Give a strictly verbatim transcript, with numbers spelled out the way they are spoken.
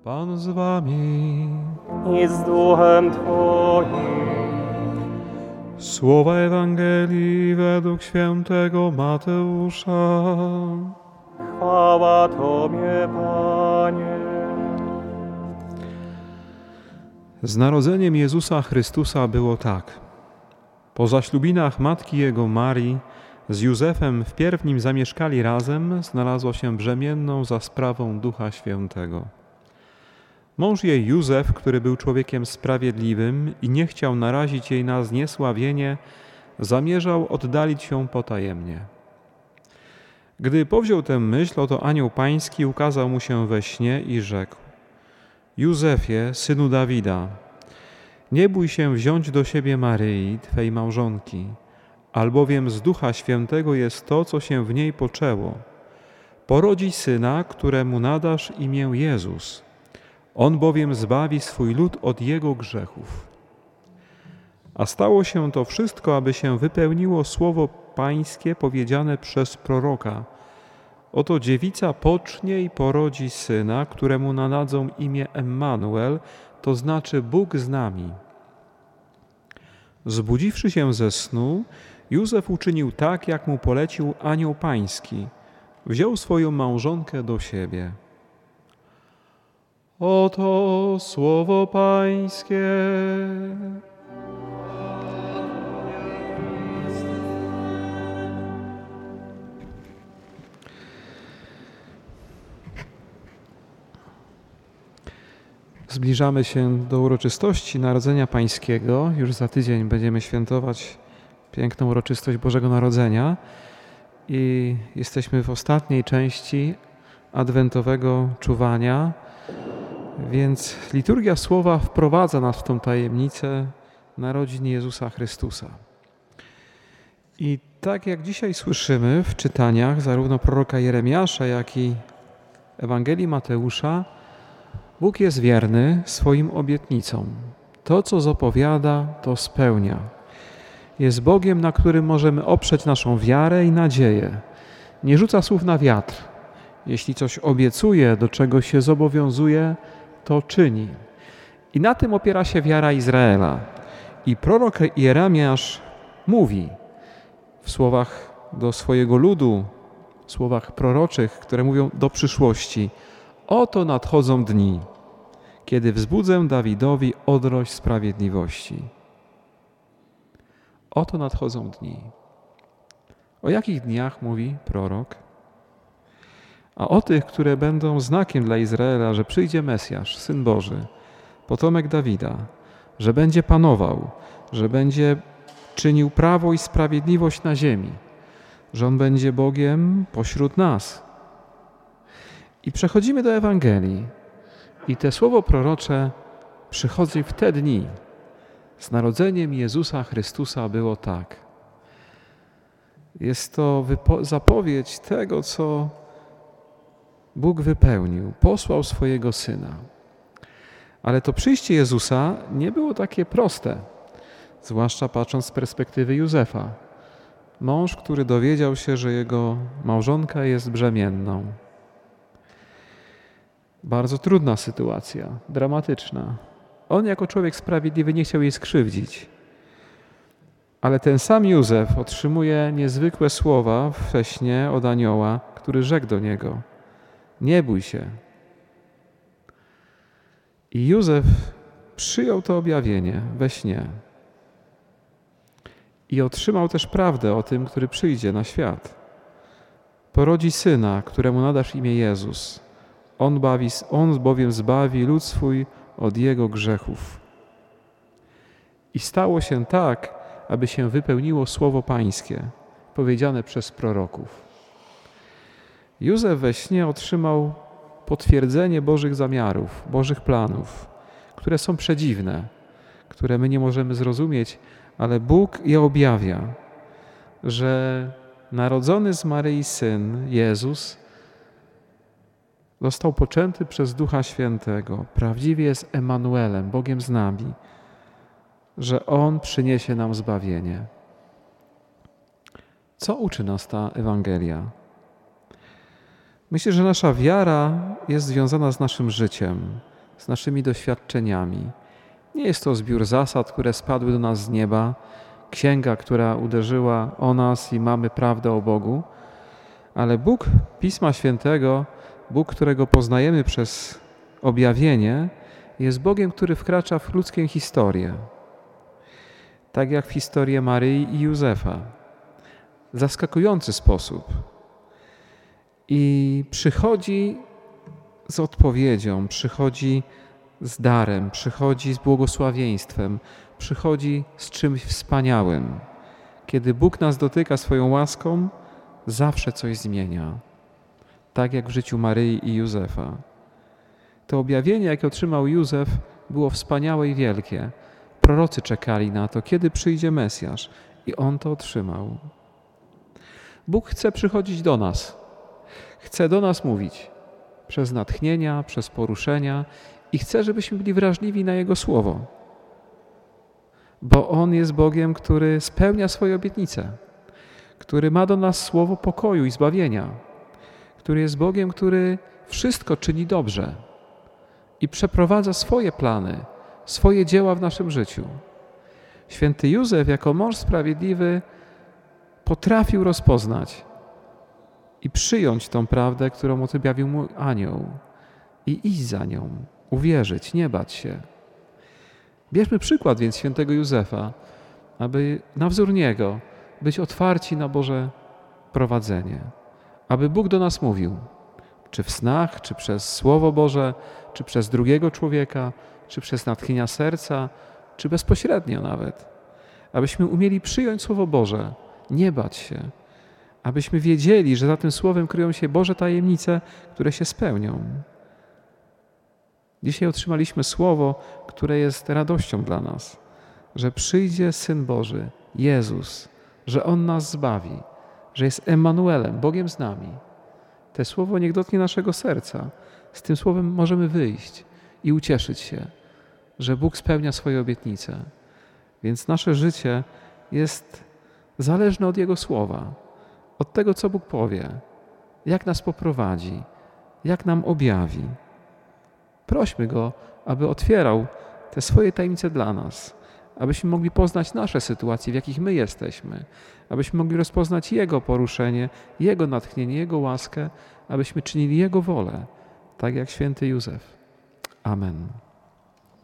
Pan z wami. I z duchem Twoim. Słowa Ewangelii według świętego Mateusza. Chwała Tobie, Panie. Z narodzeniem Jezusa Chrystusa było tak. Po zaślubinach matki Jego Marii z Józefem wpierw nim zamieszkali razem, znalazła się brzemienną za sprawą Ducha Świętego. Mąż jej Józef, który był człowiekiem sprawiedliwym i nie chciał narazić jej na zniesławienie, zamierzał oddalić się potajemnie. Gdy powziął tę myśl, oto anioł pański ukazał mu się we śnie i rzekł: Józefie, synu Dawida, nie bój się wziąć do siebie Maryi, Twej małżonki, albowiem z Ducha Świętego jest to, co się w niej poczęło. Porodzi syna, któremu nadasz imię Jezus. On bowiem zbawi swój lud od jego grzechów. A stało się to wszystko, aby się wypełniło słowo pańskie powiedziane przez proroka. Oto dziewica pocznie i porodzi syna, któremu nadadzą imię Emmanuel, to znaczy Bóg z nami. Zbudziwszy się ze snu, Józef uczynił tak, jak mu polecił anioł pański. Wziął swoją małżonkę do siebie. Oto słowo pańskie. Zbliżamy się do uroczystości Narodzenia Pańskiego. Już za tydzień będziemy świętować piękną uroczystość Bożego Narodzenia i jesteśmy w ostatniej części adwentowego czuwania, więc liturgia słowa wprowadza nas w tą tajemnicę narodzin Jezusa Chrystusa. I tak jak dzisiaj słyszymy w czytaniach zarówno proroka Jeremiasza, jak i Ewangelii Mateusza, Bóg jest wierny swoim obietnicom. To, co zapowiada, to spełnia. Jest Bogiem, na którym możemy oprzeć naszą wiarę i nadzieję. Nie rzuca słów na wiatr. Jeśli coś obiecuje, do czego się zobowiązuje, to czyni. I na tym opiera się wiara Izraela. I prorok Jeremiasz mówi w słowach do swojego ludu, w słowach proroczych, które mówią do przyszłości: oto nadchodzą dni, kiedy wzbudzę Dawidowi odrość sprawiedliwości. Oto nadchodzą dni. O jakich dniach mówi prorok? A o tych, które będą znakiem dla Izraela, że przyjdzie Mesjasz, Syn Boży, potomek Dawida, że będzie panował, że będzie czynił prawo i sprawiedliwość na ziemi, że On będzie Bogiem pośród nas. I przechodzimy do Ewangelii i te słowo prorocze przychodzi w te dni. Z narodzeniem Jezusa Chrystusa było tak. Jest to wypo- zapowiedź tego, co Bóg wypełnił. Posłał swojego Syna. Ale to przyjście Jezusa nie było takie proste, zwłaszcza patrząc z perspektywy Józefa. Mąż, który dowiedział się, że jego małżonka jest brzemienną. Bardzo trudna sytuacja, dramatyczna. On jako człowiek sprawiedliwy nie chciał jej skrzywdzić. Ale ten sam Józef otrzymuje niezwykłe słowa we śnie od anioła, który rzekł do niego: nie bój się. I Józef przyjął to objawienie we śnie. I otrzymał też prawdę o tym, który przyjdzie na świat. Porodzi syna, któremu nadasz imię Jezus. On, bawi, on bowiem zbawi lud swój od jego grzechów. I stało się tak, aby się wypełniło słowo pańskie, powiedziane przez proroków. Józef we śnie otrzymał potwierdzenie Bożych zamiarów, Bożych planów, które są przedziwne, które my nie możemy zrozumieć, ale Bóg je objawia, że narodzony z Maryi Syn, Jezus, został poczęty przez Ducha Świętego. Prawdziwie jest Emmanuelem, Bogiem z nami, że On przyniesie nam zbawienie. Co uczy nas ta Ewangelia? Myślę, że nasza wiara jest związana z naszym życiem, z naszymi doświadczeniami. Nie jest to zbiór zasad, które spadły do nas z nieba, księga, która uderzyła o nas i mamy prawdę o Bogu, ale Bóg Pisma Świętego, Bóg, którego poznajemy przez objawienie, jest Bogiem, który wkracza w ludzką historię. Tak jak w historię Maryi i Józefa. W zaskakujący sposób. I przychodzi z odpowiedzią, przychodzi z darem, przychodzi z błogosławieństwem, przychodzi z czymś wspaniałym. Kiedy Bóg nas dotyka swoją łaską, zawsze coś zmienia. Tak jak w życiu Maryi i Józefa. To objawienie, jakie otrzymał Józef, było wspaniałe i wielkie. Prorocy czekali na to, kiedy przyjdzie Mesjasz, i on to otrzymał. Bóg chce przychodzić do nas. Chce do nas mówić przez natchnienia, przez poruszenia i chce, żebyśmy byli wrażliwi na Jego Słowo. Bo On jest Bogiem, który spełnia swoje obietnice, który ma do nas słowo pokoju i zbawienia, który jest Bogiem, który wszystko czyni dobrze i przeprowadza swoje plany, swoje dzieła w naszym życiu. Święty Józef jako mąż sprawiedliwy potrafił rozpoznać i przyjąć tą prawdę, którą objawił mu anioł i iść za nią, uwierzyć, nie bać się. Bierzmy przykład więc świętego Józefa, aby na wzór niego być otwarci na Boże prowadzenie, aby Bóg do nas mówił, czy w snach, czy przez Słowo Boże, czy przez drugiego człowieka, czy przez natchnienia serca, czy bezpośrednio nawet. Abyśmy umieli przyjąć Słowo Boże, nie bać się, abyśmy wiedzieli, że za tym Słowem kryją się Boże tajemnice, które się spełnią. Dzisiaj otrzymaliśmy Słowo, które jest radością dla nas, że przyjdzie Syn Boży, Jezus, że On nas zbawi, że jest Emmanuelem, Bogiem z nami. To Słowo niech dotknie naszego serca. Z tym Słowem możemy wyjść i ucieszyć się, że Bóg spełnia swoje obietnice. Więc nasze życie jest zależne od Jego Słowa, od tego, co Bóg powie, jak nas poprowadzi, jak nam objawi. Prośmy Go, aby otwierał te swoje tajemnice dla nas, abyśmy mogli poznać nasze sytuacje, w jakich my jesteśmy, abyśmy mogli rozpoznać Jego poruszenie, Jego natchnienie, Jego łaskę, abyśmy czynili Jego wolę, tak jak święty Józef. Amen.